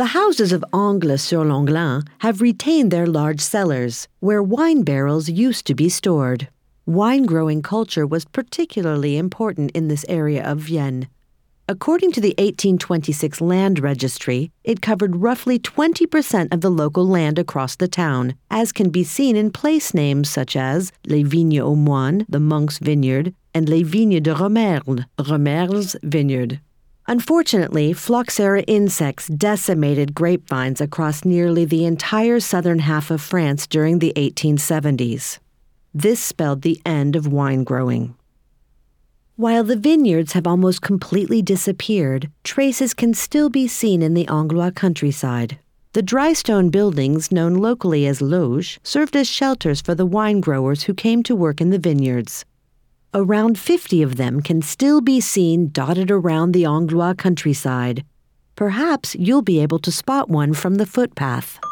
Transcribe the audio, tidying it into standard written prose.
The houses of Angles-sur-l'Anglin have retained their large cellars, where wine barrels used to be stored. Wine-growing culture was particularly important in this area of Vienne. According to the 1826 Land Registry, it covered roughly 20% of the local land across the town, as can be seen in place names such as Les Vignes aux Moines, the Monk's Vineyard, and Les Vignes de Romerle, Romerle's Vineyard. Unfortunately, Phylloxera insects decimated grapevines across nearly the entire southern half of France during the 1870s. This spelled the end of wine growing. While the vineyards have almost completely disappeared, traces can still be seen in the Anglois countryside. The dry stone buildings, known locally as loges, served as shelters for the wine growers who came to work in the vineyards. Around 50 of them can still be seen dotted around the Anglois countryside. Perhaps you'll be able to spot one from the footpath.